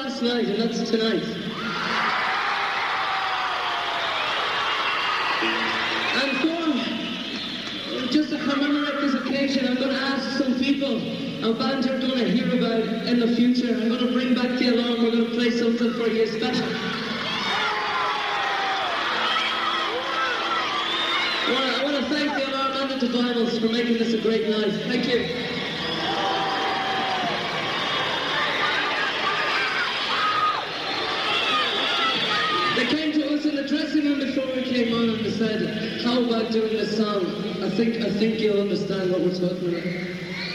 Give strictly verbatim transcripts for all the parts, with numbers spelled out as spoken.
last night, and that's tonight. And for, just to commemorate this occasion, I'm going to ask some people a band you're going to hear about in the future. I'm going to bring back the alarm. We're going to play something for you special. I want to thank the Alarm and the Divinals for making this a great night. Thank you. They came to us in the dressing room before we came on and they said, how about doing this song? I think, I think you'll understand what we're talking about.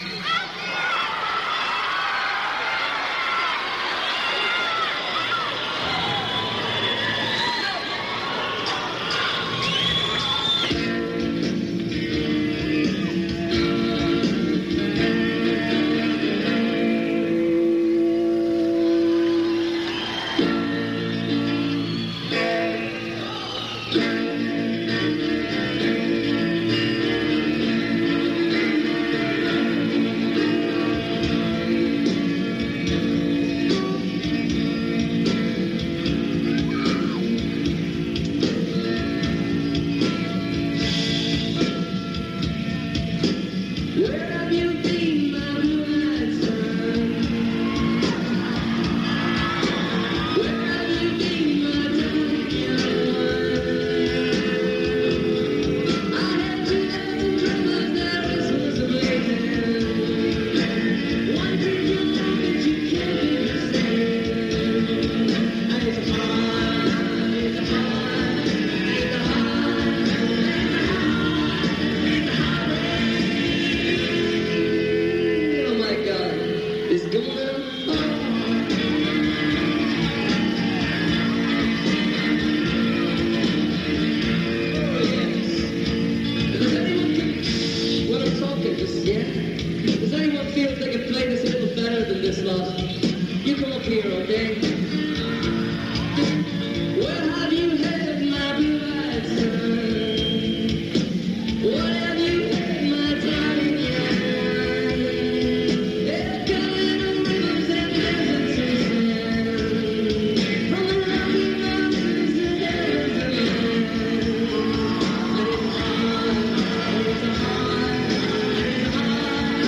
You come up here, okay? Where have you had my blue-eyed son? What have you had, my darling young? They're coming on rivers and deserts and sand, from the Rocky Mountains to deserts and land. And it's hard, and it's hard, and it's hard.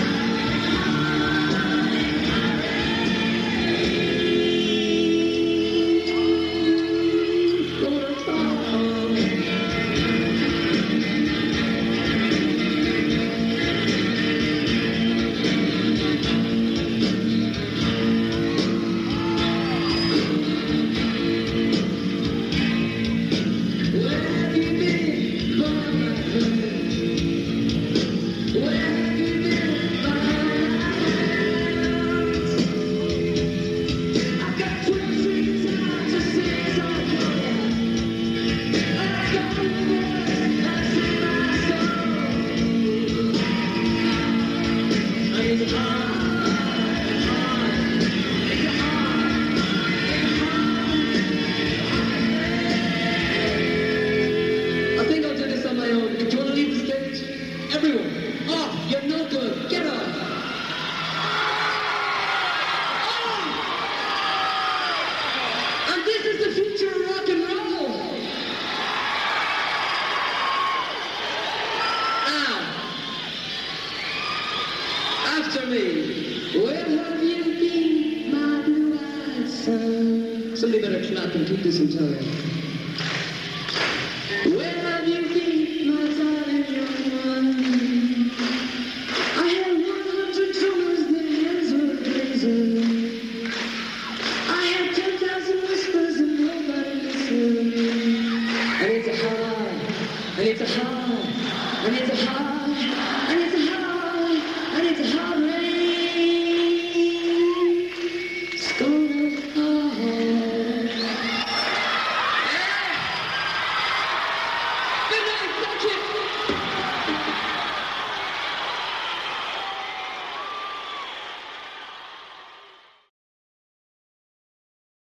After me, where have you been, my blue-eyed son? Somebody better clap and keep this in time.